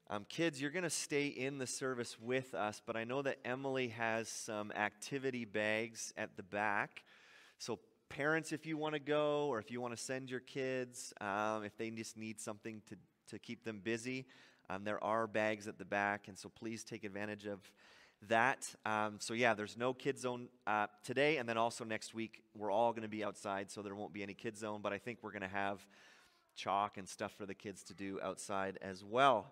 Kids, you're going to stay in the service with us, but I know that Emily has some activity bags at the back. So parents, if you want to go, or if you want to send your kids, if they just need something to keep them busy, there are bags at the back, and so please take advantage of that. So yeah, there's no Kids Zone today, and then also next week, we're all going to be outside, so there won't be any Kids Zone, but I think we're going to have chalk and stuff for the kids to do outside as well.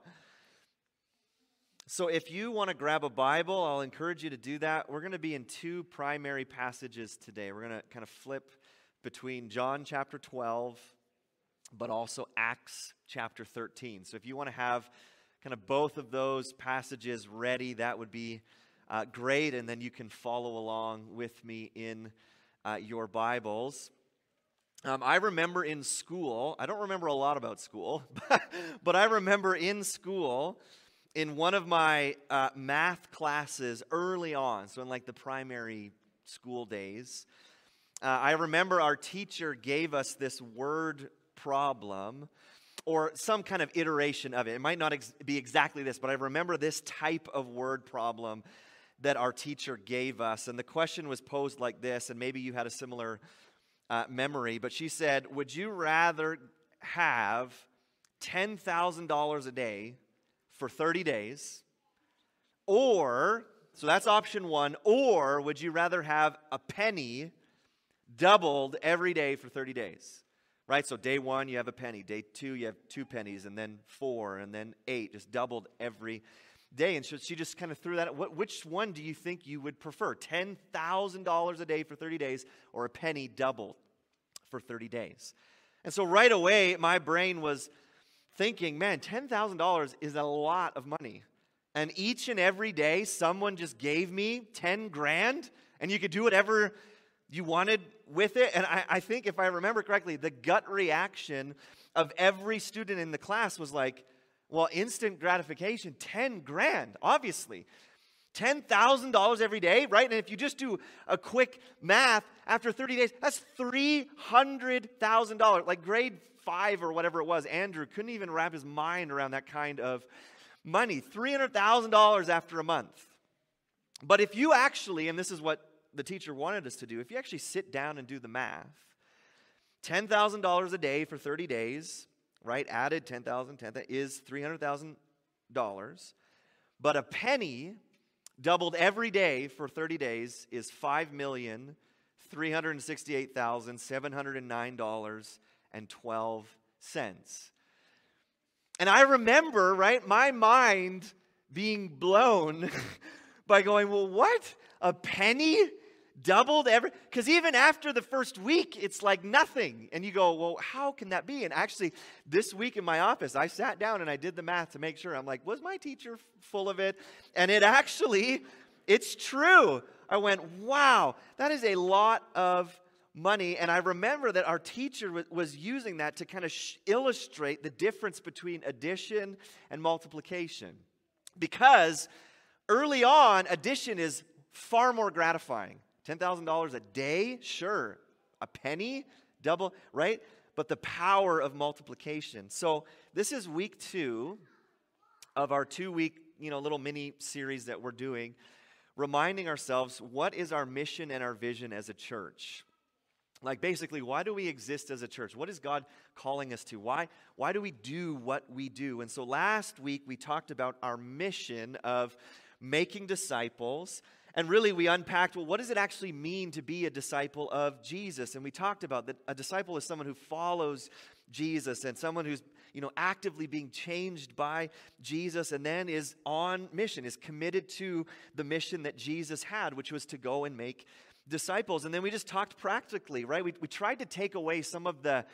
So if you want to grab a Bible, I'll encourage you to do that. We're going to be in two primary passages today. We're going to kind of flip between John chapter 12, but also Acts chapter 13. So if you want to have kind of both of those passages ready, that would be great, and then you can follow along with me in your Bibles. I remember in school, I don't remember a lot about school, but I remember in school, in one of my math classes early on, so in like the primary school days, I remember our teacher gave us this word problem, or some kind of iteration of it. It might not be exactly this, but I remember this type of word problem that our teacher gave us. And the question was posed like this, and maybe you had a similar memory, but she said, would you rather have $10,000 a day for 30 days, or, so that's option one, or would you rather have a penny doubled every day for 30 days? Right, so day one, you have a penny. Day two, you have 2 pennies, and then 4, and then 8, just doubled every day. And so she just kind of threw that out. Which one do you think you would prefer? $10,000 a day for 30 days, or a penny doubled for 30 days? And so right away, my brain was thinking, man, $10,000 is a lot of money. And each and every day, someone just gave me 10 grand, and you could do whatever you wanted with it. And I think, if I remember correctly, the gut reaction of every student in the class was like, well, instant gratification, 10 grand, obviously. $10,000 every day, right? And if you just do a quick math, after 30 days, that's $300,000. Like grade 5 or whatever it was, Andrew couldn't even wrap his mind around that kind of money. $300,000 after a month. But if you actually, and this is what the teacher wanted us to do, if you actually sit down and do the math, $10,000 a day for 30 days, right, added 10,000, is $300,000. But a penny doubled every day for 30 days is $5,368,709.12. And I remember, right, my mind being blown by going, well, what? A penny doubled every, because even after the first week, it's like nothing. And you go, well, how can that be? And actually, this week in my office, I sat down and I did the math to make sure. I'm like, was my teacher full of it? And it's true. I went, wow, that is a lot of money. And I remember that our teacher was using that to kind of illustrate the difference between addition and multiplication. Because early on, addition is far more gratifying. $10,000 a day, sure. A penny, double, right? But the power of multiplication. So this is week 2 of our 2-week, little mini series that we're doing, reminding ourselves, what is our mission and our vision as a church? Like basically, why do we exist as a church? What is God calling us to? Why do we do what we do? And so last week we talked about our mission of making disciples. And really, we unpacked, well, what does it actually mean to be a disciple of Jesus? And we talked about that a disciple is someone who follows Jesus and someone who's, actively being changed by Jesus and then is on mission, is committed to the mission that Jesus had, which was to go and make disciples. And then we just talked practically, right? We tried to take away some of the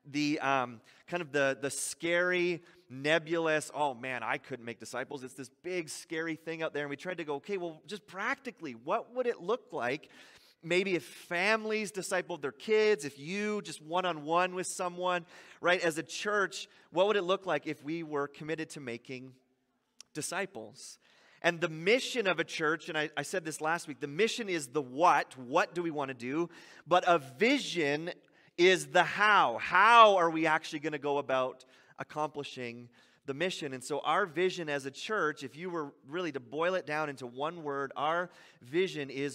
scary, nebulous, oh man, I couldn't make disciples. It's this big, scary thing out there. And we tried to go, okay, well, just practically, what would it look like? Maybe if families discipled their kids, if you just one-on-one with someone, right? As a church, what would it look like if we were committed to making disciples? And the mission of a church, and I said this last week, the mission is the what do we want to do? But a vision is the how. How are we actually going to go about accomplishing the the mission. And so our vision as a church, if you were really to boil it down into one word, our vision is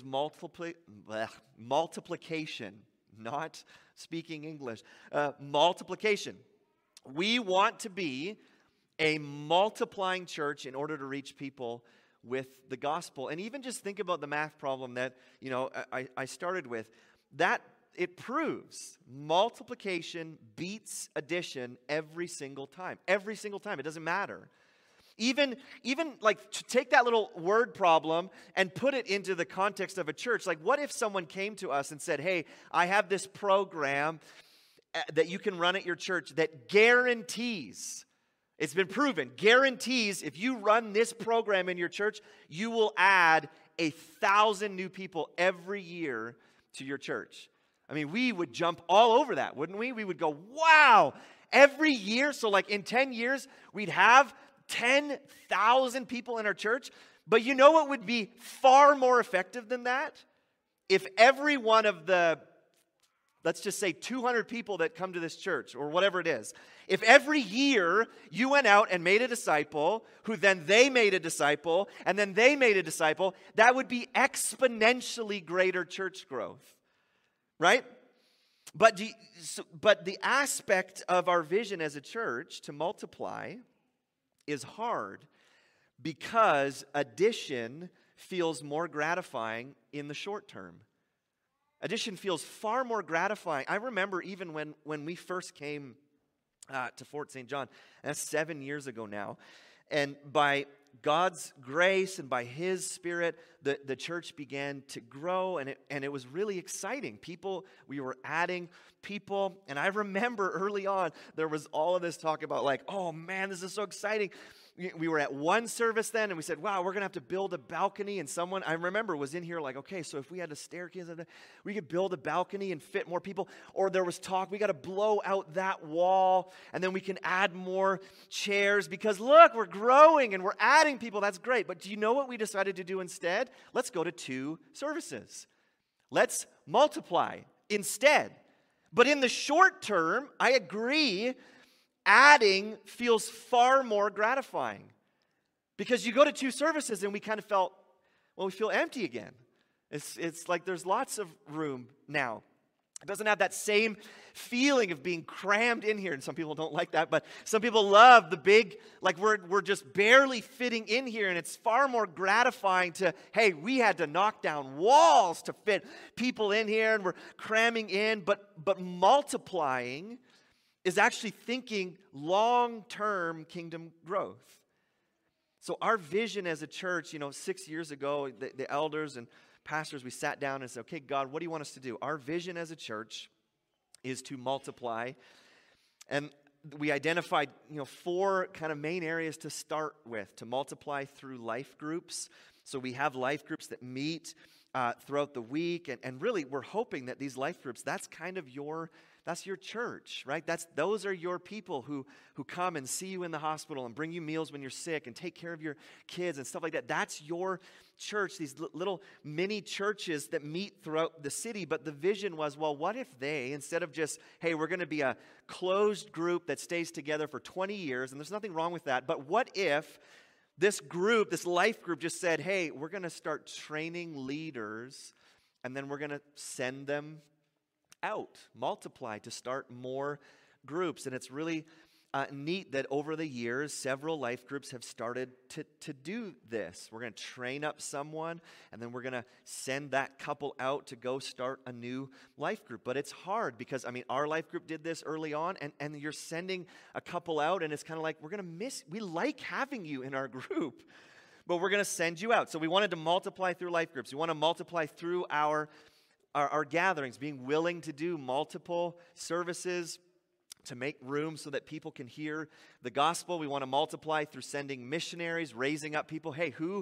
multiplication, not speaking English. Multiplication. We want to be a multiplying church in order to reach people with the gospel. And even just think about the math problem that, I started with. That it proves multiplication beats addition every single time. Every single time. It doesn't matter. Even like to take that little word problem and put it into the context of a church. Like, what if someone came to us and said, hey, I have this program that you can run at your church that guarantees, it's been proven, guarantees if you run this program in your church, you will add 1,000 new people every year to your church. I mean, we would jump all over that, wouldn't we? We would go, wow, every year. So like in 10 years, we'd have 10,000 people in our church. But you know what would be far more effective than that? If every one of the, let's just say 200 people that come to this church or whatever it is, if every year you went out and made a disciple, who then they made a disciple, and then they made a disciple, that would be exponentially greater church growth. Right? But the aspect of our vision as a church to multiply is hard because addition feels more gratifying in the short term. Addition feels far more gratifying. I remember even when we first came to Fort St. John, and that's 7 years ago now, and by God's grace and by His Spirit, the church began to grow, and it was really exciting. We were adding people, and I remember early on, there was all of this talk about like, oh man, this is so exciting. We were at one service then, and we said, wow, we're going to have to build a balcony, and someone, I remember, was in here like, okay, so if we had a staircase, we could build a balcony and fit more people, or there was talk, we got to blow out that wall, and then we can add more chairs, because look, we're growing, and we're adding people, that's great, but do you know what we decided to do instead? Let's go to 2 services. Let's multiply instead. But in the short term, I agree, adding feels far more gratifying because you go to 2 services and we kind of felt, well, we feel empty again. It's like there's lots of room now. It doesn't have that same feeling of being crammed in here, and some people don't like that, but some people love the big, like we're just barely fitting in here, and it's far more gratifying to, hey, we had to knock down walls to fit people in here, and we're cramming in, but multiplying is actually thinking long-term kingdom growth. So our vision as a church, 6 years ago, the elders and pastors, we sat down and said, okay, God, what do you want us to do? Our vision as a church is to multiply. And we identified, 4 kind of main areas to start with, to multiply through life groups. So we have life groups that meet throughout the week. And really, we're hoping that these life groups, that's your church, right? Those are your people who come and see you in the hospital and bring you meals when you're sick and take care of your kids and stuff like that. That's your church, these little mini churches that meet throughout the city. But the vision was, well, what if they, instead of just, hey, we're going to be a closed group that stays together for 20 years, and there's nothing wrong with that, but what if this group, this life group just said, hey, we're going to start training leaders, and then we're going to send them out, multiply to start more groups. And it's really neat that over the years, several life groups have started to do this. We're going to train up someone, and then we're going to send that couple out to go start a new life group. But it's hard because, our life group did this early on, and you're sending a couple out, and it's kind of like, we like having you in our group, but we're going to send you out. So we wanted to multiply through life groups. We want to multiply through our gatherings, being willing to do multiple services to make room so that people can hear the gospel. We want to multiply through sending missionaries, raising up people. Hey, who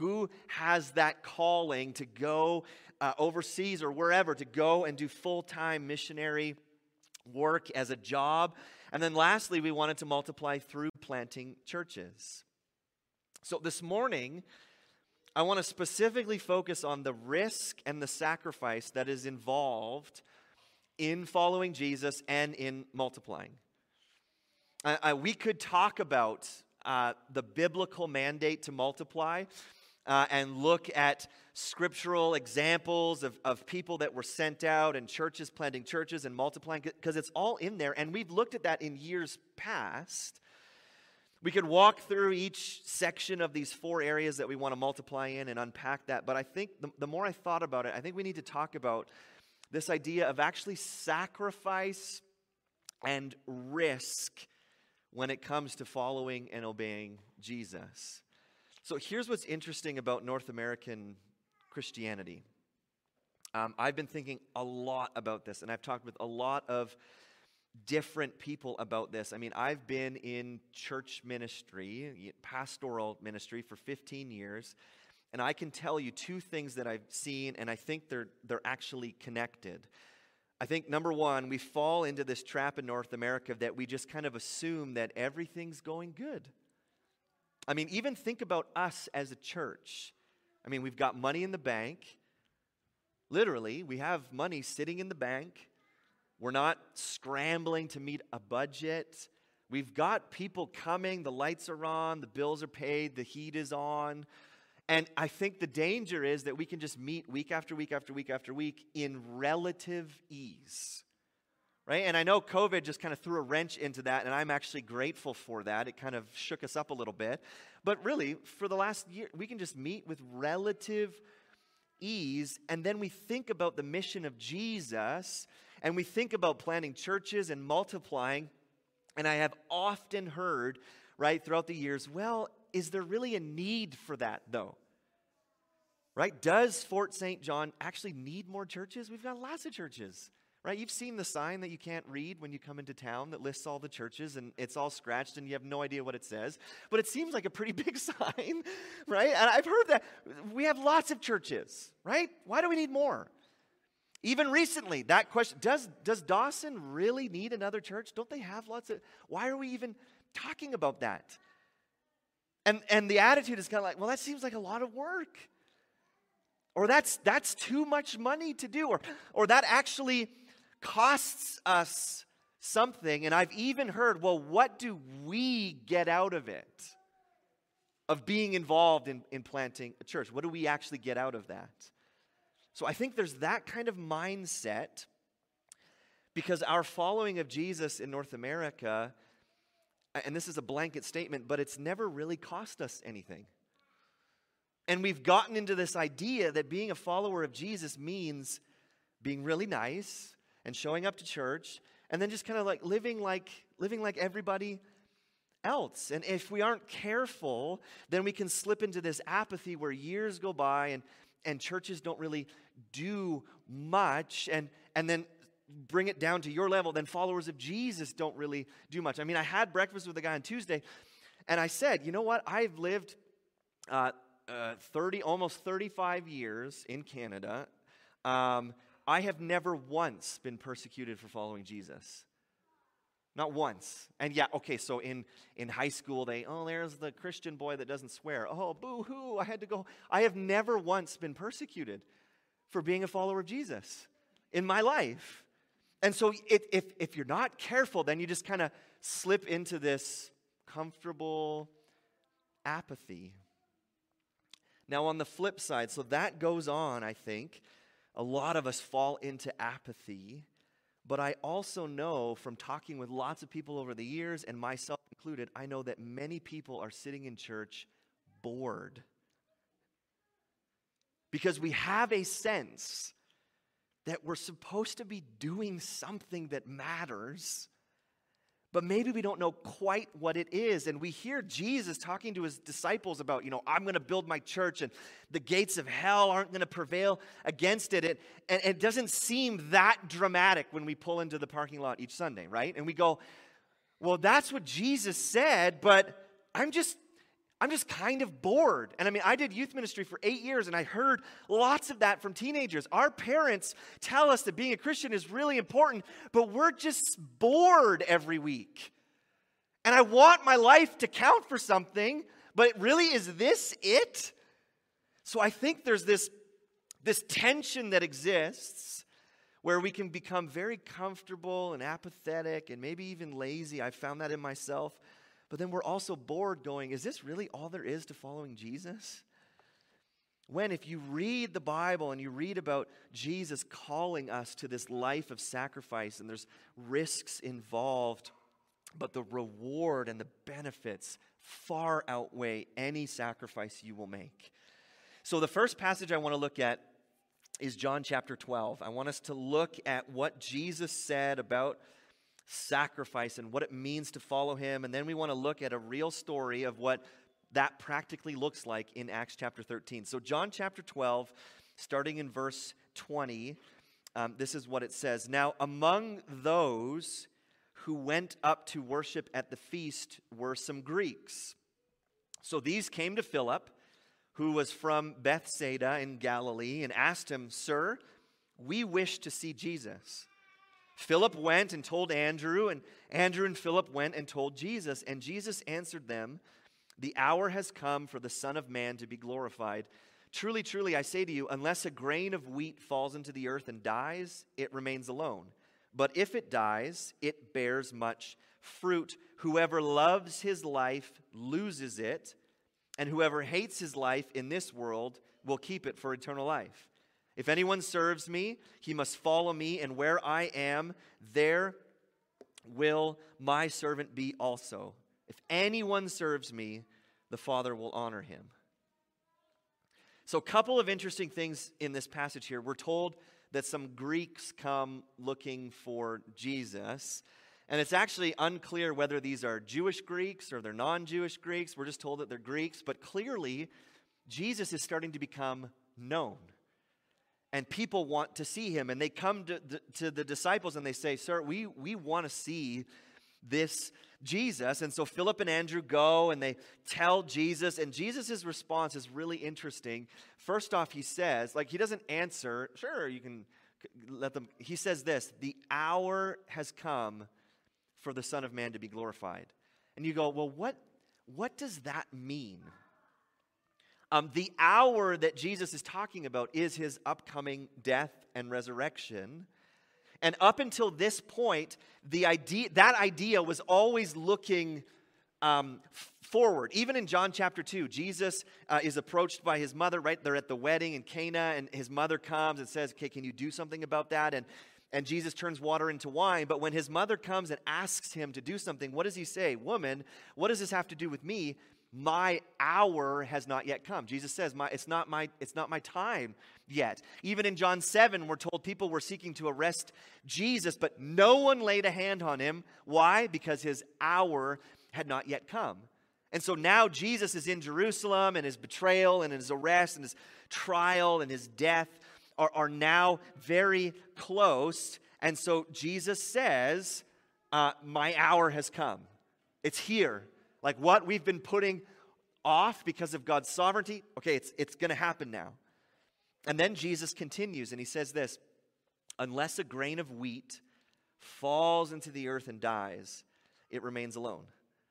has that calling to go overseas or wherever, to go and do full-time missionary work as a job? And then lastly, we wanted to multiply through planting churches. So this morning, I want to specifically focus on the risk and the sacrifice that is involved in following Jesus and in multiplying. We could talk about the biblical mandate to multiply and look at scriptural examples of people that were sent out and churches planting churches and multiplying, because it's all in there. And we've looked at that in years past. We could walk through each section of these 4 areas that we want to multiply in and unpack that. But I think the more I thought about it, I think we need to talk about this idea of actually sacrifice and risk when it comes to following and obeying Jesus. So here's what's interesting about North American Christianity. I've been thinking a lot about this, and I've talked with a lot of different people about this. I mean, I've been in church ministry, pastoral ministry for 15 years, and I can tell you 2 things that I've seen, and I think they're actually connected. I think, number one, we fall into this trap in North America that we just kind of assume that everything's going good. I mean, even think about us as a church. I mean, we've got money in the bank. Literally, we have money sitting in the bank. We're not scrambling to meet a budget. We've got people coming. The lights are on. The bills are paid. The heat is on. And I think the danger is that we can just meet week after week after week after week in relative ease, right? And I know COVID just kind of threw a wrench into that, and I'm actually grateful for that. It kind of shook us up a little bit. But really, for the last year, we can just meet with relative ease, and then we think about the mission of Jesus, and we think about planting churches and multiplying, and I have often heard, right, throughout the years, well, is there really a need for that, though? Right? Does Fort St. John actually need more churches? We've got lots of churches, right? You've seen the sign that you can't read when you come into town that lists all the churches, and it's all scratched, and you have no idea what it says. But it seems like a pretty big sign, right? And I've heard that. We have lots of churches, right? Why do we need more? Even recently, that question, does Dawson really need another church? Don't they have lots of, why are we even talking about that? And the attitude is kind of like, well, that seems like a lot of work. Or that's too much money to do. Or that actually costs us something. And I've even heard, well, what do we get out of it? Of being involved in planting a church. What do we actually get out of that? So I think there's that kind of mindset, because our following of Jesus in North America, and this is a blanket statement, but it's never really cost us anything. And we've gotten into this idea that being a follower of Jesus means being really nice and showing up to church and then just kind of like living like everybody else. And if we aren't careful, then we can slip into this apathy where years go by and churches don't really do much, and then bring it down to your level, then followers of Jesus don't really do much. I mean, I had breakfast with a guy on Tuesday, and I said, you know what? I've lived almost 35 years in Canada. I have never once been persecuted for following Jesus. Not once. And yeah, okay, so in high school, there's the Christian boy that doesn't swear. Oh, boo-hoo, I had to go. I have never once been persecuted for being a follower of Jesus in my life. And so if you're not careful, then you just kind of slip into this comfortable apathy. Now, on the flip side, so that goes on, I think. A lot of us fall into apathy. But I also know from talking with lots of people over the years, and myself included, I know that many people are sitting in church bored. Because we have a sense that we're supposed to be doing something that matters, but maybe we don't know quite what it is. And we hear Jesus talking to his disciples about, I'm going to build my church and the gates of hell aren't going to prevail against it. And it doesn't seem that dramatic when we pull into the parking lot each Sunday, right? And we go, well, that's what Jesus said, but I'm just kind of bored. And I mean, I did youth ministry for 8 years, and I heard lots of that from teenagers. Our parents tell us that being a Christian is really important, but we're just bored every week. And I want my life to count for something, but really, is this it? So I think there's this tension that exists where we can become very comfortable and apathetic and maybe even lazy. I found that in myself. But then we're also bored going, is this really all there is to following Jesus? When if you read the Bible and you read about Jesus calling us to this life of sacrifice, and there's risks involved, but the reward and the benefits far outweigh any sacrifice you will make. So the first passage I want to look at is John chapter 12. I want us to look at what Jesus said about sacrifice and what it means to follow him. And then we want to look at a real story of what that practically looks like in Acts chapter 13. So John chapter 12, starting in verse 20, this is what it says. Now, among those who went up to worship at the feast were some Greeks. So these came to Philip, who was from Bethsaida in Galilee, and asked him, "Sir, we wish to see Jesus." Philip went and told Andrew, and Andrew and Philip went and told Jesus. And Jesus answered them, "The hour has come for the Son of Man to be glorified. Truly, truly, I say to you, unless a grain of wheat falls into the earth and dies, it remains alone. But if it dies, it bears much fruit. Whoever loves his life loses it, and whoever hates his life in this world will keep it for eternal life. If anyone serves me, he must follow me, and where I am, there will my servant be also. If anyone serves me, the Father will honor him." So a couple of interesting things in this passage here. We're told that some Greeks come looking for Jesus. And it's actually unclear whether these are Jewish Greeks or they're non-Jewish Greeks. We're just told that they're Greeks. But clearly, Jesus is starting to become known. And people want to see him. And they come to the disciples and they say, "Sir, we want to see this Jesus." And so Philip and Andrew go and they tell Jesus. And Jesus' response is really interesting. First off, he says, he doesn't answer, "Sure, you can let them." He says this, "The hour has come for the Son of Man to be glorified." And you go, well, what does that mean? The hour that Jesus is talking about is his upcoming death and resurrection. And up until this point, that idea was always looking forward. Even in John chapter 2, Jesus is approached by his mother, right? They're at the wedding in Cana, and his mother comes and says, "Okay, can you do something about that?" And Jesus turns water into wine. But when his mother comes and asks him to do something, what does he say? "Woman, what does this have to do with me? My hour has not yet come." Jesus says, it's not my time yet. Even in John 7, we're told people were seeking to arrest Jesus, but no one laid a hand on him. Why? Because his hour had not yet come. And so now Jesus is in Jerusalem, and his betrayal and his arrest and his trial and his death are now very close. And so Jesus says, my hour has come. It's here. Like what we've been putting off because of God's sovereignty, okay, it's going to happen now. And then Jesus continues and he says this, "Unless a grain of wheat falls into the earth and dies, it remains alone.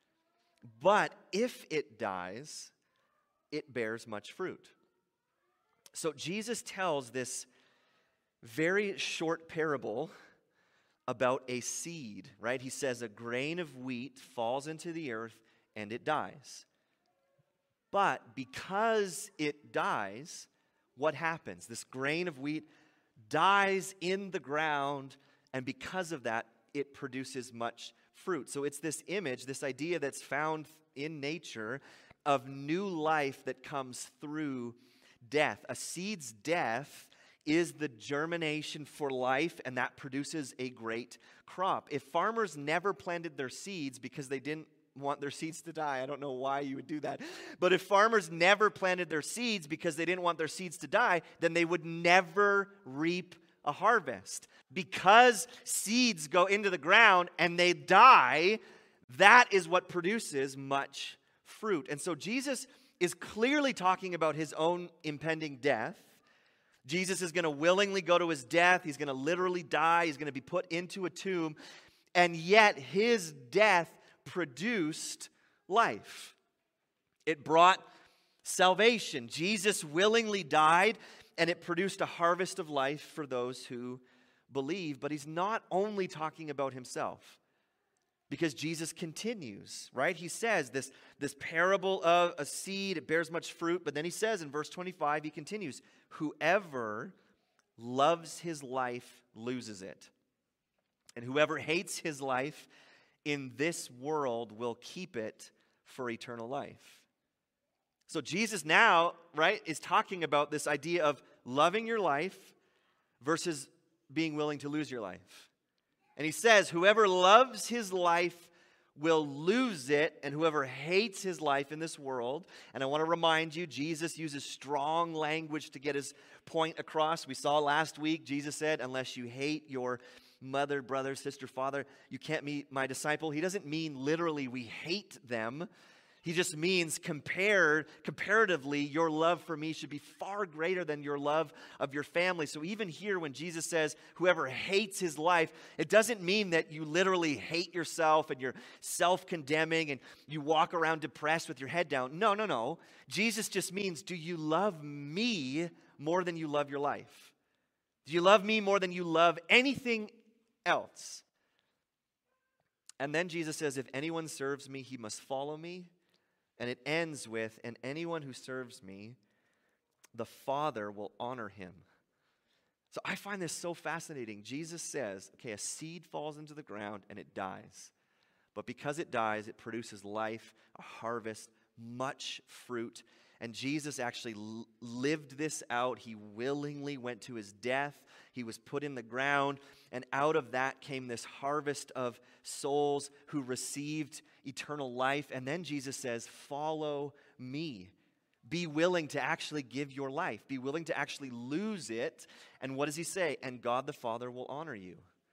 But if it dies, it bears much fruit." So Jesus tells this very short parable about a seed, right? He says a grain of wheat falls into the earth and it dies. But because it dies, what happens? This grain of wheat dies in the ground, and because of that, it produces much fruit. So it's this image, this idea that's found in nature of new life that comes through death. A seed's death is the germination for life, and that produces a great crop. If farmers never planted their seeds because they didn't want their seeds to die, I don't know why you would do that, but if farmers never planted their seeds because they didn't want their seeds to die, then they would never reap a harvest. Because seeds go into the ground and they die, that is what produces much fruit. And so Jesus is clearly talking about his own impending death. Jesus is going to willingly go to his death. He's going to literally die. He's going to be put into a tomb. And yet his death produced life. It brought salvation. Jesus willingly died, and it produced a harvest of life for those who believe. But he's not only talking about himself. Because Jesus continues, right? He says this parable of a seed, it bears much fruit, but then he says in verse 25, he continues, whoever loves his life loses it. And whoever hates his life in this world will keep it for eternal life. So Jesus now, right, is talking about this idea of loving your life versus being willing to lose your life. And he says, whoever loves his life will lose it, and whoever hates his life in this world. And I want to remind you, Jesus uses strong language to get his point across. We saw last week, Jesus said, unless you hate your mother, brother, sister, father, you can't be my disciple. He doesn't mean literally we hate them. He just means comparatively, your love for me should be far greater than your love of your family. So even here when Jesus says, whoever hates his life, it doesn't mean that you literally hate yourself and you're self-condemning and you walk around depressed with your head down. No. Jesus just means, do you love me more than you love your life? Do you love me more than you love anything else? And then Jesus says, if anyone serves me, he must follow me. And it ends with, and anyone who serves me, the Father will honor him. So I find this so fascinating. Jesus says, okay, a seed falls into the ground and it dies. But because it dies, it produces life, a harvest, much fruit. And Jesus actually lived this out. He willingly went to his death. He was put in the ground. And out of that came this harvest of souls who received eternal life. And then Jesus says, follow me. Be willing to actually give your life. Be willing to actually lose it. And what does he say? And God the Father will honor you.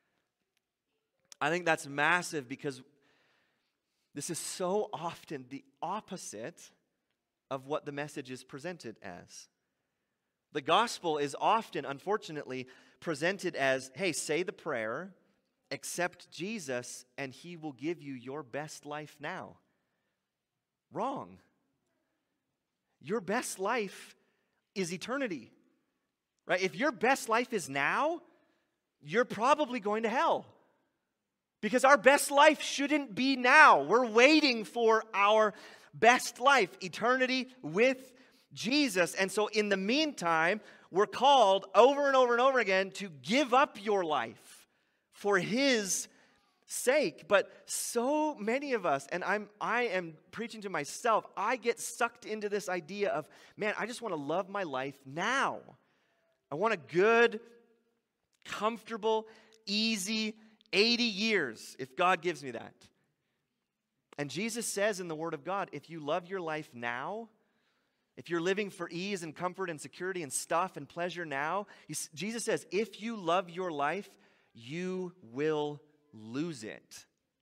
I think that's massive because this is so often the opposite of what the message is presented as. The gospel is often, unfortunately, presented as, hey, say the prayer, accept Jesus, and he will give you your best life now. Wrong. Your best life is eternity. Right? If your best life is now, you're probably going to hell. Because our best life shouldn't be now. We're waiting for our best life, eternity with Jesus. And so in the meantime, we're called over and over and over again to give up your life for his sake. But so many of us, and I am preaching to myself, I get sucked into this idea of, man, I just want to love my life now. I want a good, comfortable, easy 80 years, if God gives me that. And Jesus says in the Word of God, if you love your life now, if you're living for ease and comfort and security and stuff and pleasure now, Jesus says, if you love your life, you will lose it.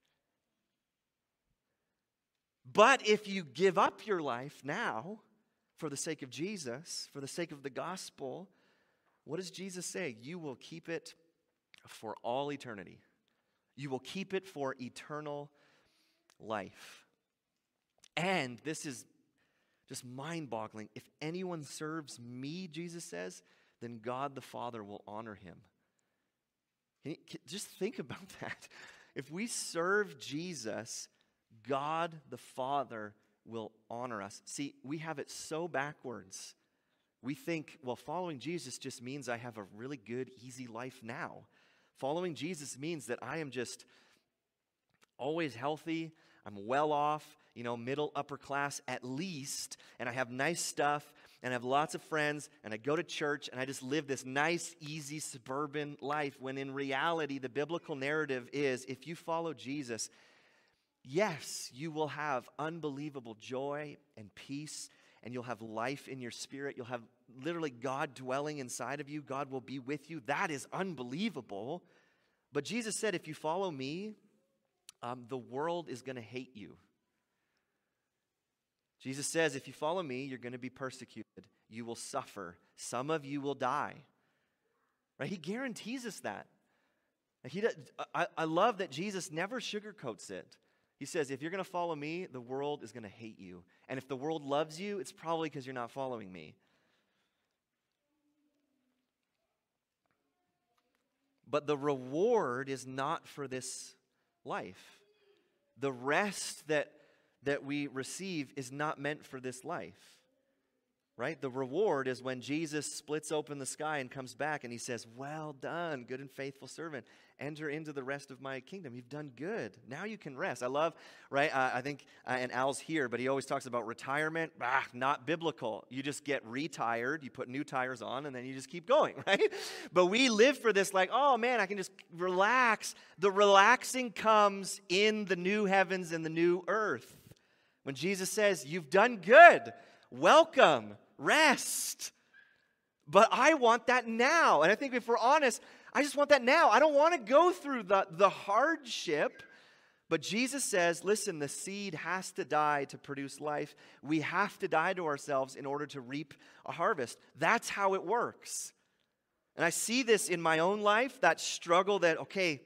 But if you give up your life now for the sake of Jesus, for the sake of the gospel, what does Jesus say? You will keep it for all eternity. You will keep it for eternal life. And this is just mind-boggling. If anyone serves me, Jesus says, then God the Father will honor him. Just think about that. If we serve Jesus, God the Father will honor us. See, we have it so backwards. We think, well, following Jesus just means I have a really good, easy life now. Following Jesus means that I am just always healthy, I'm well off, middle, upper class at least, and I have nice stuff, and I have lots of friends, and I go to church, and I just live this nice, easy, suburban life, when in reality, the biblical narrative is, if you follow Jesus, yes, you will have unbelievable joy and peace, and you'll have life in your spirit. You'll have literally God dwelling inside of you. God will be with you. That is unbelievable. But Jesus said, if you follow me, the world is going to hate you. Jesus says, if you follow me, you're going to be persecuted. You will suffer. Some of you will die. Right? He guarantees us that. I love that Jesus never sugarcoats it. He says, if you're going to follow me, the world is going to hate you. And if the world loves you, it's probably because you're not following me. But the reward is not for this life. The rest that we receive is not meant for this life. Right? The reward is when Jesus splits open the sky and comes back and he says, well done, good and faithful servant. Enter into the rest of my kingdom. You've done good. Now you can rest. I love, right? I think, and Al's here, but he always talks about retirement. Not biblical. You just get retired, you put new tires on, and then you just keep going, right? But we live for this like, oh man, I can just relax. The relaxing comes in the new heavens and the new earth. When Jesus says, you've done good. Welcome. Rest. But I want that now. And I think if we're honest, I just want that now. I don't want to go through the hardship. But Jesus says, listen, the seed has to die to produce life. We have to die to ourselves in order to reap a harvest. That's how it works. And I see this in my own life, that struggle that, okay,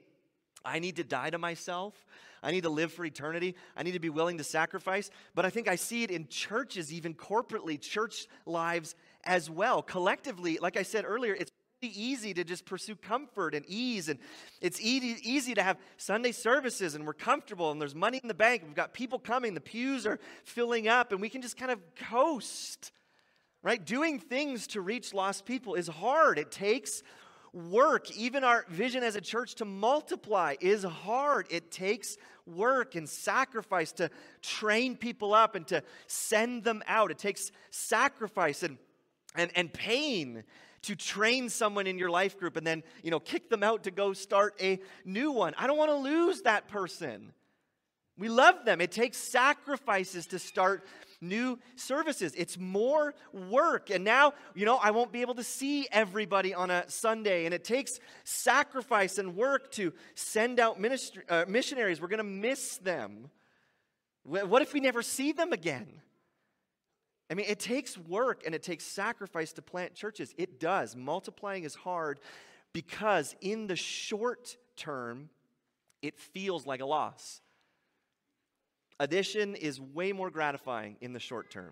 I need to die to myself. I need to live for eternity. I need to be willing to sacrifice. But I think I see it in churches, even corporately, church lives as well. Collectively, like I said earlier, it's really easy to just pursue comfort and ease. And it's easy to have Sunday services and we're comfortable and there's money in the bank. We've got people coming. The pews are filling up and we can just kind of coast. Right? Doing things to reach lost people is hard. It takes work. Even our vision as a church to multiply is hard. It takes work and sacrifice to train people up and to send them out. It takes sacrifice and pain to train someone in your life group and then, kick them out to go start a new one. I don't want to lose that person. We love them. It takes sacrifices to start new services. It's more work. And now, I won't be able to see everybody on a Sunday. And it takes sacrifice and work to send out missionaries. We're going to miss them. What if we never see them again? I mean, it takes work and it takes sacrifice to plant churches. It does. Multiplying is hard because in the short term, it feels like a loss. Addition is way more gratifying in the short term.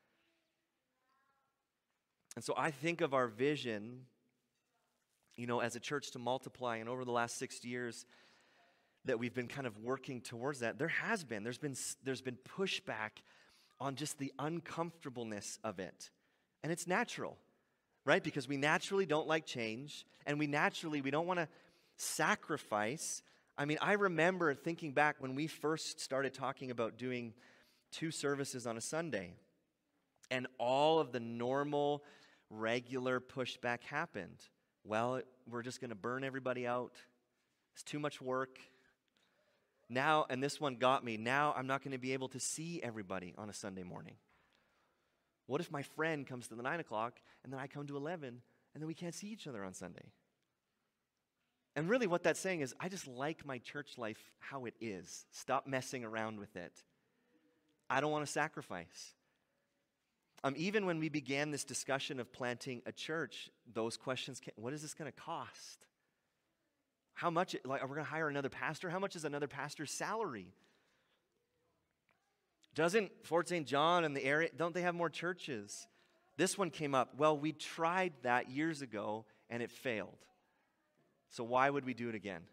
And so I think of our vision, as a church to multiply. And over the last 6 years that we've been kind of working towards that, there's been pushback on just the uncomfortableness of it. And it's natural, right? Because we naturally don't like change. And we don't want to sacrifice. I mean, I remember thinking back when we first started talking about doing 2 services on a Sunday, and all of the normal, regular pushback happened. Well, we're just going to burn everybody out. It's too much work. Now, and this one got me, now I'm not going to be able to see everybody on a Sunday morning. What if my friend comes to the 9 o'clock, and then I come to 11, and then we can't see each other on Sunday? And really what that's saying is, I just like my church life how it is. Stop messing around with it. I don't want to sacrifice. Even when we began this discussion of planting a church, those questions came. What is this going to cost? How much, are we going to hire another pastor? How much is another pastor's salary? Doesn't Fort St. John and the area, don't they have more churches? This one came up. Well, we tried that years ago and it failed. So why would we do it again?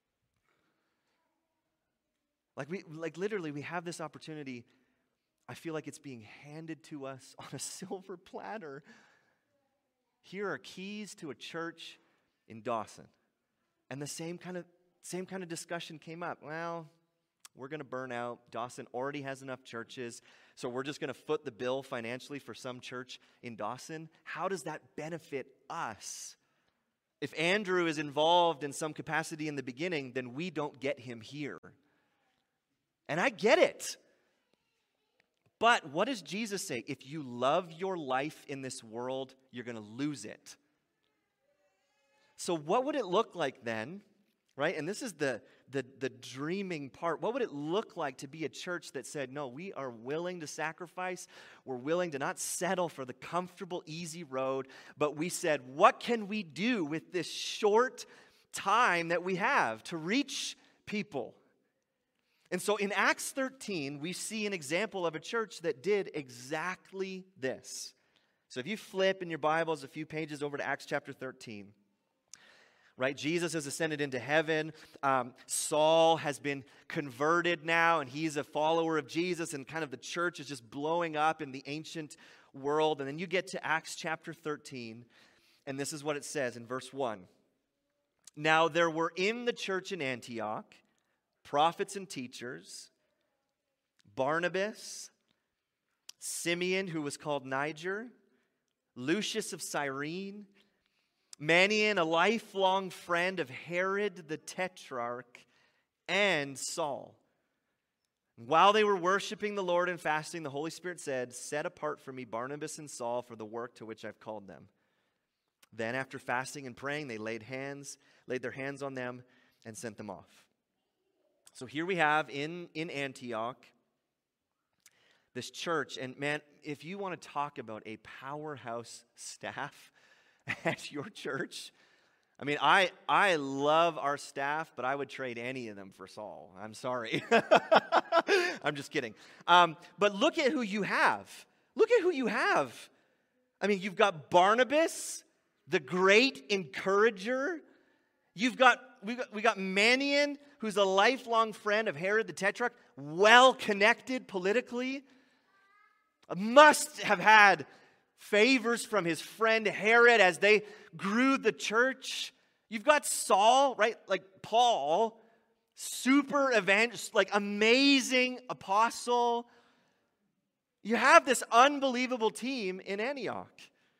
Literally, we have this opportunity. I feel like it's being handed to us on a silver platter. Here are keys to a church in Dawson. And the same kind of discussion came up. Well, we're going to burn out. Dawson already has enough churches, so we're just going to foot the bill financially for some church in Dawson. How does that benefit us? If Andrew is involved in some capacity in the beginning, then we don't get him here. And I get it. But what does Jesus say? If you love your life in this world, you're going to lose it. So what would it look like then, right? And this is the dreaming part. What would it look like to be a church that said, no, we are willing to sacrifice. We're willing to not settle for the comfortable, easy road. But we said, what can we do with this short time that we have to reach people? And so in Acts 13, we see an example of a church that did exactly this. So if you flip in your Bibles a few pages over to Acts chapter 13, right? Jesus has ascended into heaven. Saul has been converted now, and he's a follower of Jesus, and kind of the church is just blowing up in the ancient world. And then you get to Acts chapter 13, and this is what it says in verse 1. Now there were in the church in Antioch prophets and teachers, Barnabas, Simeon, who was called Niger, Lucius of Cyrene, Manaen, a lifelong friend of Herod the Tetrarch, and Saul. While they were worshiping the Lord and fasting, the Holy Spirit said, "Set apart for me Barnabas and Saul for the work to which I've called them." Then after fasting and praying, they laid their hands on them and sent them off. So here we have in Antioch this church. And man, if you want to talk about a powerhouse staff at your church, I mean, I love our staff, but I would trade any of them for Saul. I'm sorry. I'm just kidding. But look at who you have. Look at who you have. I mean, you've got Barnabas, the great encourager. We got Manaen, who's a lifelong friend of Herod the Tetrarch, well connected politically, must have had favors from his friend Herod as they grew the church. You've got Saul, right? Like Paul, super evangelist, like amazing apostle. You have this unbelievable team in Antioch.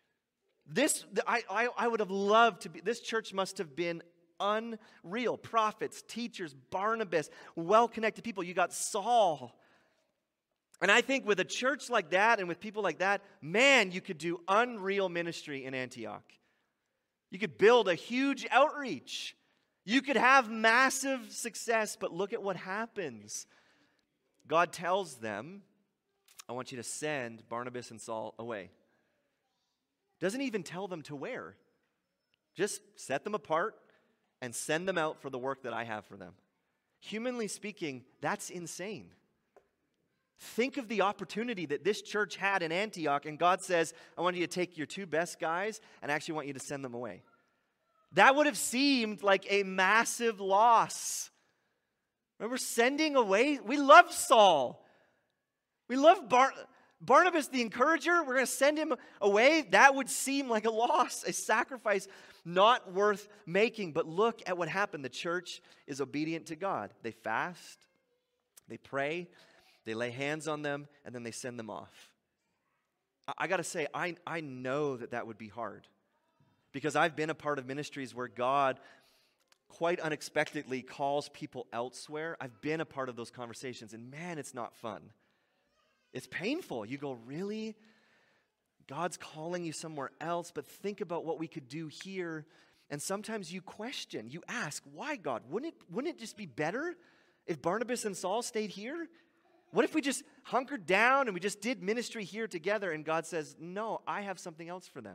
I would have loved to be, this church must have been unreal. Prophets, teachers, Barnabas, well-connected people. You got Saul. And I think with a church like that and with people like that, man, you could do unreal ministry in Antioch. You could build a huge outreach. You could have massive success, but look at what happens. God tells them, I want you to send Barnabas and Saul away. Doesn't even tell them to where. Just set them apart and send them out for the work that I have for them. Humanly speaking, that's insane. Think of the opportunity that this church had in Antioch, and God says, I want you to take your two best guys, and I actually want you to send them away. That would have seemed like a massive loss. Remember, sending away? We love Saul. We love Barnabas the encourager. We're going to send him away. That would seem like a loss, a sacrifice not worth making. But look at what happened. The church is obedient to God. They fast, they pray, they lay hands on them, and then they send them off. I got to say, I know that would be hard. Because I've been a part of ministries where God quite unexpectedly calls people elsewhere. I've been a part of those conversations, and man, it's not fun. It's painful. You go, really? God's calling you somewhere else, but think about what we could do here. And sometimes you question, you ask, why God? Wouldn't it just be better if Barnabas and Saul stayed here? What if we just hunkered down and we just did ministry here together? And God says, no, I have something else for them.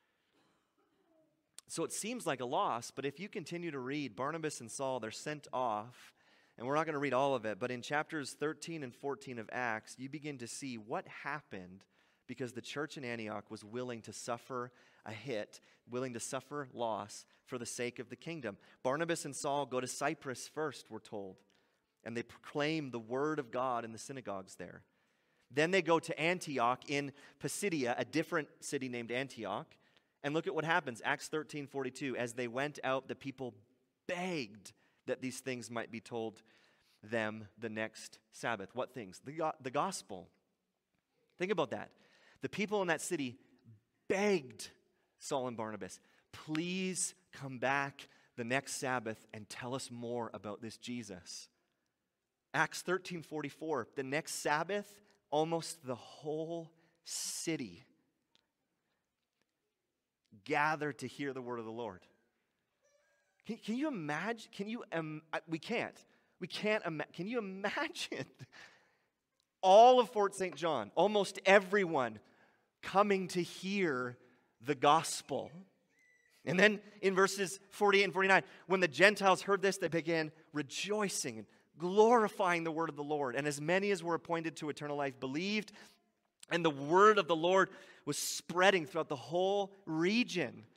So it seems like a loss, but if you continue to read, Barnabas and Saul, they're sent off, and we're not going to read all of it, but in chapters 13 and 14 of Acts, you begin to see what happened because the church in Antioch was willing to suffer a hit, willing to suffer loss for the sake of the kingdom. Barnabas and Saul go to Cyprus first, we're told, and they proclaim the word of God in the synagogues there. Then they go to Antioch in Pisidia, a different city named Antioch. And look at what happens. Acts 13:42. As they went out, the people begged that these things might be told them the next Sabbath. What things? The gospel. Think about that. The people in that city begged Saul and Barnabas, please come back the next Sabbath and tell us more about this Jesus. Acts 13:44. The next Sabbath, almost the whole city gathered to hear the word of the Lord. Can you imagine? We can't. Can you imagine all of Fort St. John, almost everyone coming to hear the gospel? And then in verses 48 and 49, when the Gentiles heard this, they began rejoicing and glorifying the word of the Lord. And as many as were appointed to eternal life believed, and the word of the Lord was spreading throughout the whole region.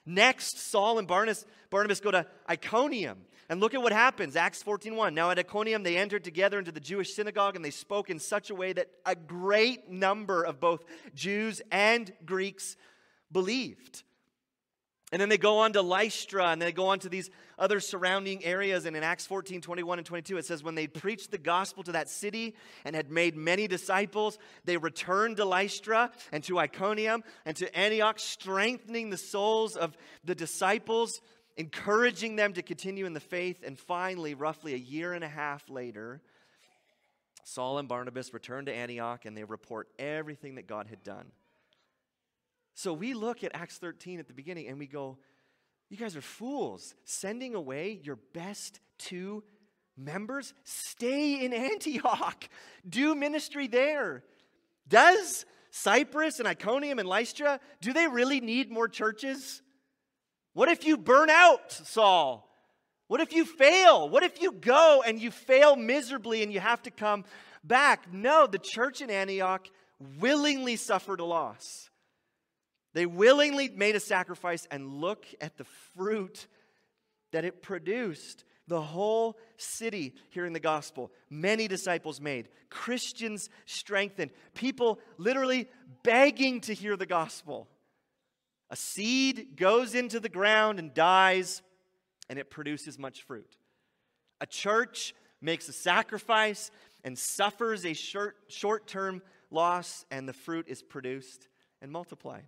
Next, Saul and Barnabas go to Iconium. And look at what happens, Acts 14:1. Now at Iconium they entered together into the Jewish synagogue, and they spoke in such a way that a great number of both Jews and Greeks believed. And then they go on to Lystra, and they go on to these other surrounding areas. And in Acts 14:21 and 22, it says, when they preached the gospel to that city and had made many disciples, they returned to Lystra and to Iconium and to Antioch, strengthening the souls of the disciples, encouraging them to continue in the faith. And finally, roughly a year and a half later, Saul and Barnabas return to Antioch, and they report everything that God had done. So we look at Acts 13 at the beginning and we go, you guys are fools, sending away your best 2 members? Stay in Antioch. Do ministry there. Does Cyprus and Iconium and Lystra, do they really need more churches? What if you burn out, Saul? What if you fail? What if you go and you fail miserably and you have to come back? No, the church in Antioch willingly suffered a loss. They willingly made a sacrifice, and look at the fruit that it produced. The whole city hearing the gospel. Many disciples made. Christians strengthened. People literally begging to hear the gospel. A seed goes into the ground and dies, and it produces much fruit. A church makes a sacrifice and suffers a short-term loss, and the fruit is produced and multiplied.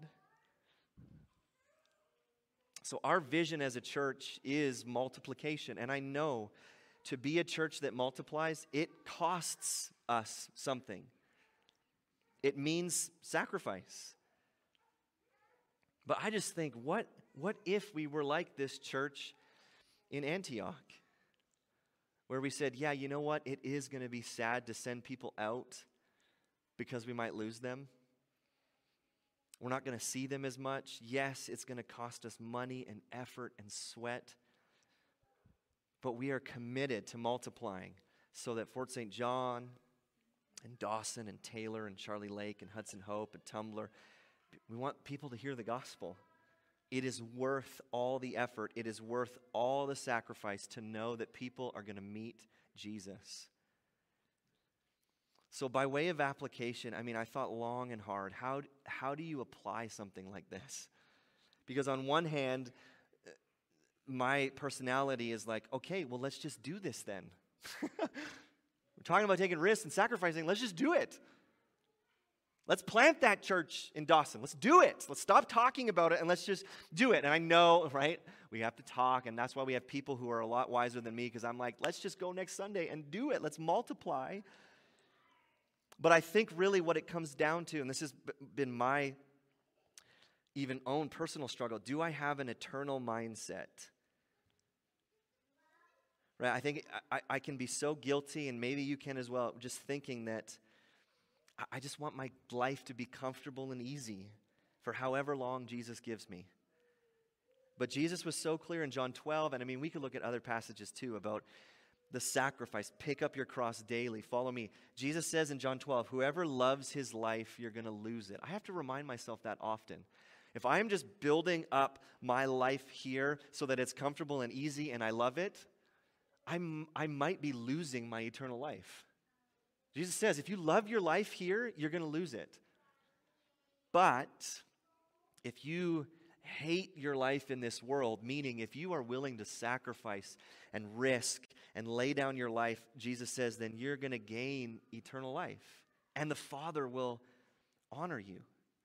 So our vision as a church is multiplication. And I know to be a church that multiplies, it costs us something. It means sacrifice. But I just think, what if we were like this church in Antioch? Where we said, yeah, you know what? It is going to be sad to send people out because we might lose them. We're not going to see them as much. Yes, it's going to cost us money and effort and sweat. But we are committed to multiplying so that Fort St. John and Dawson and Taylor and Charlie Lake and Hudson Hope and Tumbler, we want people to hear the gospel. It is worth all the effort. It is worth all the sacrifice to know that people are going to meet Jesus. So by way of application, I thought long and hard, how do you apply something like this? Because on one hand, my personality is like, okay, well, let's just do this then. We're talking about taking risks and sacrificing. Let's just do it. Let's plant that church in Dawson. Let's do it. Let's stop talking about it and let's just do it. And I know, right, we have to talk, and that's why we have people who are a lot wiser than me, because I'm like, let's just go next Sunday and do it. Let's multiply. But I think really what it comes down to, and this has been my even own personal struggle, do I have an eternal mindset? Right? I think I can be so guilty, and maybe you can as well, just thinking that I just want my life to be comfortable and easy for however long Jesus gives me. But Jesus was so clear in John 12, and we could look at other passages too about the sacrifice. Pick up your cross daily. Follow me. Jesus says in John 12, whoever loves his life, you're going to lose it. I have to remind myself that often. If I am just building up my life here so that it's comfortable and easy and I love it, I might be losing my eternal life. Jesus says, if you love your life here, you're going to lose it. But if you hate your life in this world, meaning if you are willing to sacrifice and risk and lay down your life, Jesus says, then you're going to gain eternal life. And the Father will honor you.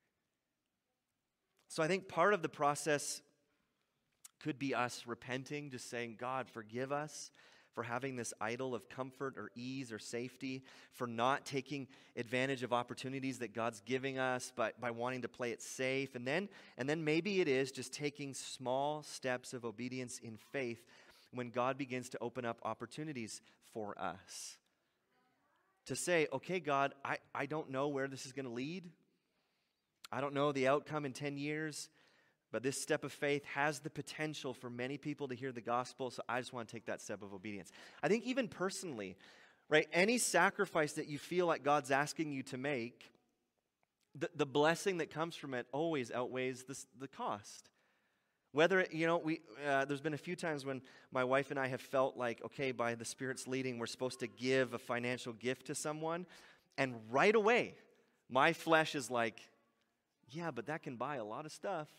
So I think part of the process could be us repenting, just saying, God, forgive us for having this idol of comfort or ease or safety, for not taking advantage of opportunities that God's giving us by wanting to play it safe. And then maybe it is just taking small steps of obedience in faith when God begins to open up opportunities for us. To say, okay, God, I don't know where this is going to lead. I don't know the outcome in 10 years. But this step of faith has the potential for many people to hear the gospel, so I just want to take that step of obedience. I think even personally, right, any sacrifice that you feel like God's asking you to make, the blessing that comes from it always outweighs the cost. Whether, there's been a few times when my wife and I have felt like, okay, by the Spirit's leading, we're supposed to give a financial gift to someone. And right away, my flesh is like, yeah, but that can buy a lot of stuff.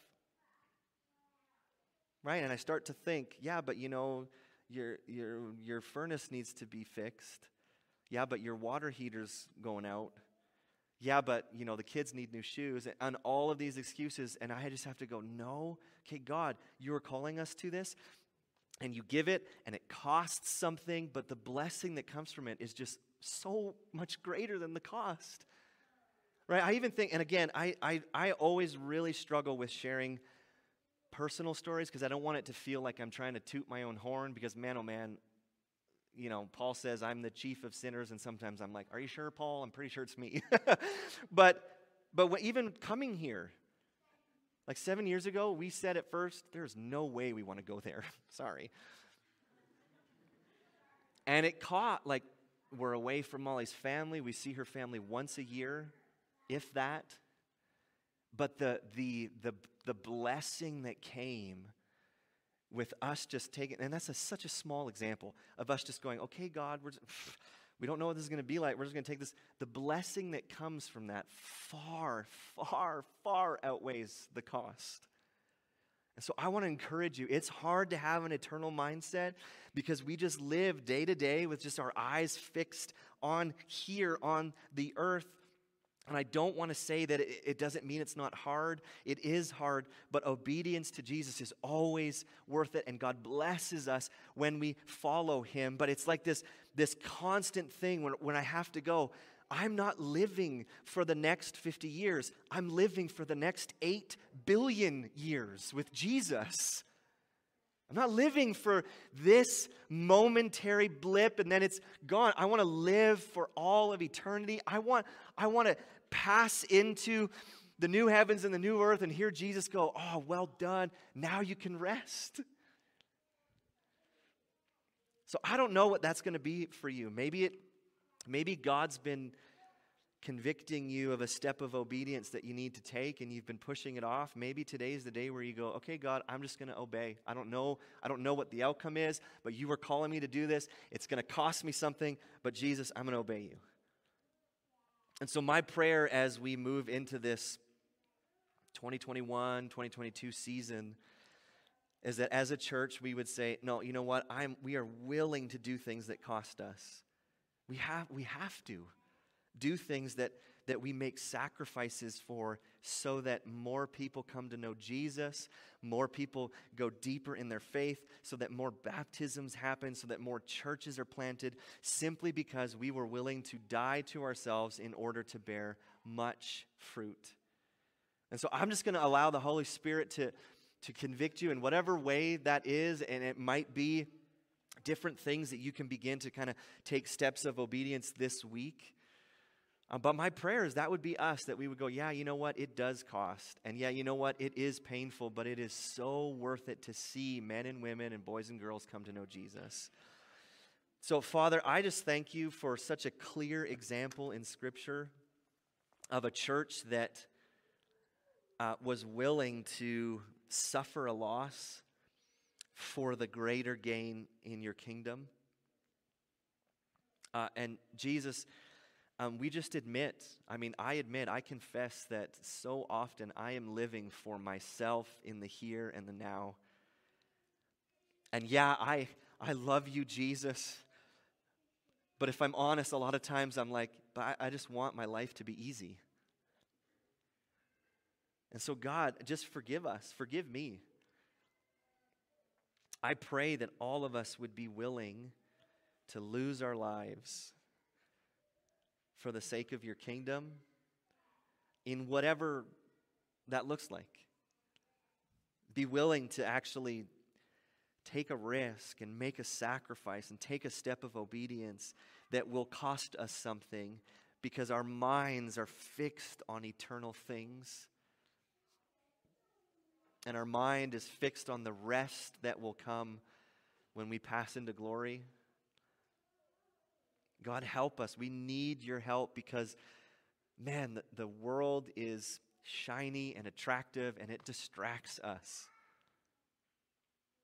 Right? And I start to think, yeah, but your furnace needs to be fixed. Yeah, but your water heater's going out. Yeah, but, the kids need new shoes, and all of these excuses, and I just have to go, no, okay, God, you are calling us to this, and you give it, and it costs something, but the blessing that comes from it is just so much greater than the cost, right? I even think, and again, I always really struggle with sharing personal stories because I don't want it to feel like I'm trying to toot my own horn, because man, oh man, Paul says I'm the chief of sinners, and sometimes I'm like, are you sure, Paul? I'm pretty sure it's me. but even coming here, like 7 years ago, we said at first, there's no way we want to go there. Sorry. And it caught, like, we're away from Molly's family. We see her family once a year, if that. But the blessing that came with us just taking, and that's such a small example of us just going, okay, God, we don't know what this is going to be like. We're just going to take this. The blessing that comes from that far, far, far outweighs the cost. And so I want to encourage you. It's hard to have an eternal mindset because we just live day to day with just our eyes fixed on here on the earth. And I don't want to say that it doesn't mean it's not hard. It is hard, but obedience to Jesus is always worth it, and God blesses us when we follow him. But it's like this constant thing when I have to go, I'm not living for the next 50 years. I'm living for the next 8 billion years with Jesus. I'm not living for this momentary blip and then it's gone. I want to live for all of eternity. I want to pass into the new heavens and the new earth and hear Jesus go, oh, well done. Now you can rest. So I don't know what that's going to be for you. Maybe God's been convicting you of a step of obedience that you need to take and you've been pushing it off. Maybe today's the day where you go, okay, God, I'm just going to obey. I don't know what the outcome is, but you were calling me to do this. It's going to cost me something, but Jesus, I'm going to obey you. And so my prayer as we move into this 2021, 2022 season is that as a church we would say, no, you know what? We are willing to do things that cost us. We have to do things that we make sacrifices for so that more people come to know Jesus, more people go deeper in their faith, so that more baptisms happen, so that more churches are planted, simply because we were willing to die to ourselves in order to bear much fruit. And so I'm just going to allow the Holy Spirit to convict you in whatever way that is, and it might be different things that you can begin to kind of take steps of obedience this week. But my prayer is that would be us, that we would go, yeah, you know what? It does cost. And yeah, you know what? It is painful, but it is so worth it to see men and women and boys and girls come to know Jesus. So, Father, I just thank you for such a clear example in Scripture of a church that was willing to suffer a loss for the greater gain in your kingdom. And Jesus, we just I confess that so often I am living for myself in the here and the now. And yeah, I love you, Jesus. But if I'm honest, a lot of times I'm like, but I just want my life to be easy. And so God, just forgive us. Forgive me. I pray that all of us would be willing to lose our lives for the sake of your kingdom, in whatever that looks like. Be willing to actually take a risk and make a sacrifice and take a step of obedience that will cost us something, because our minds are fixed on eternal things. And our mind is fixed on the rest that will come when we pass into glory. God, help us. We need your help because, man, the world is shiny and attractive and it distracts us.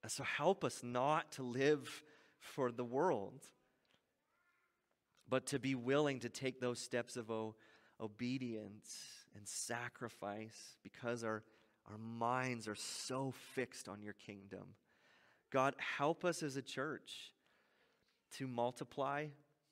So help us not to live for the world, but to be willing to take those steps of obedience and sacrifice because our minds are so fixed on your kingdom. God, help us as a church to multiply.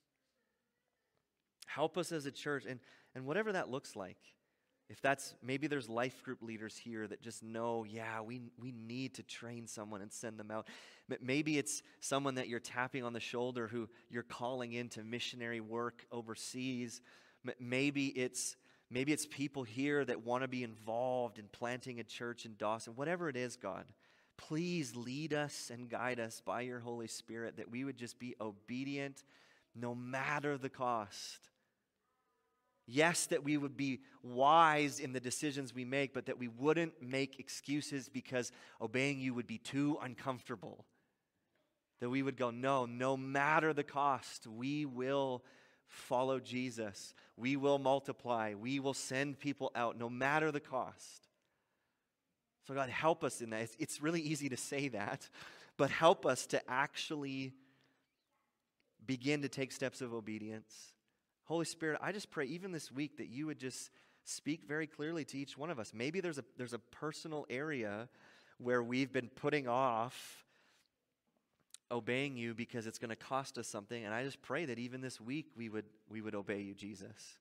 Help us as a church, and whatever that looks like. If that's, maybe there's life group leaders here that just know, yeah, we need to train someone and send them out. Maybe it's someone that you're tapping on the shoulder who you're calling into missionary work overseas. Maybe it's people here that want to be involved in planting a church in Dawson. Whatever it is, God, please lead us and guide us by your Holy Spirit, that we would just be obedient no matter the cost. Yes, that we would be wise in the decisions we make, but that we wouldn't make excuses because obeying you would be too uncomfortable. That we would go, no matter the cost, we will follow Jesus. We will multiply. We will send people out no matter the cost. So God, help us in that. It's really easy to say that, but help us to actually begin to take steps of obedience. Holy Spirit, I just pray even this week that you would just speak very clearly to each one of us. Maybe there's a personal area where we've been putting off obeying you because it's going to cost us something, and I just pray that even this week we would obey you, Jesus.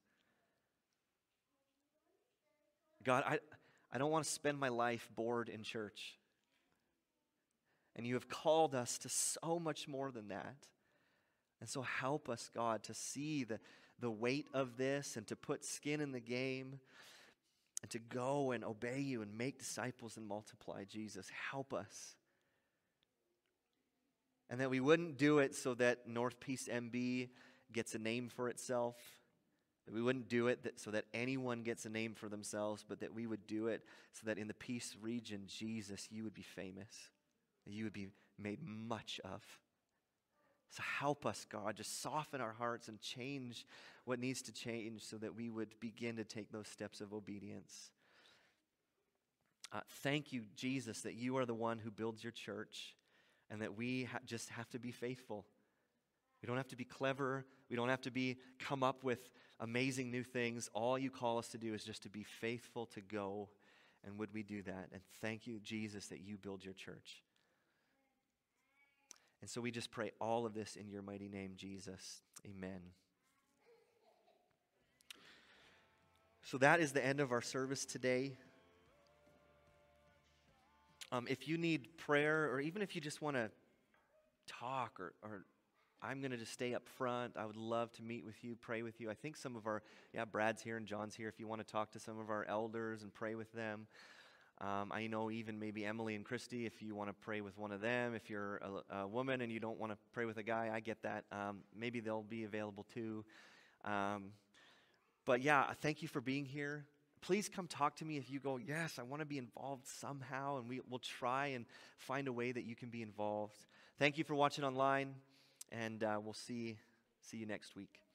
God, I don't want to spend my life bored in church. And you have called us to so much more than that. And so help us, God, to see the weight of this and to put skin in the game and to go and obey you and make disciples and multiply. Jesus, help us. And that we wouldn't do it so that North Peace MB gets a name for itself. That we wouldn't do it so that anyone gets a name for themselves, but that we would do it so that in the Peace region, Jesus, you would be famous. That you would be made much of. So help us, God, just soften our hearts and change what needs to change so that we would begin to take those steps of obedience. Thank you, Jesus, that you are the one who builds your church and that we just have to be faithful. We don't have to be clever. We don't have to come up with amazing new things. All you call us to do is just to be faithful to go. And would we do that? And thank you, Jesus, that you build your church. And so we just pray all of this in your mighty name, Jesus. Amen. So that is the end of our service today. If you need prayer, or even if you just want to talk, or I'm going to just stay up front, I would love to meet with you, pray with you. I think some of Brad's here and John's here if you want to talk to some of our elders and pray with them. I know even maybe Emily and Christy, if you want to pray with one of them. If you're a woman and you don't want to pray with a guy, I get that. Maybe they'll be available too. But yeah, thank you for being here. Please come talk to me if you go, yes, I want to be involved somehow, and we'll try and find a way that you can be involved. Thank you for watching online, and we'll see you next week.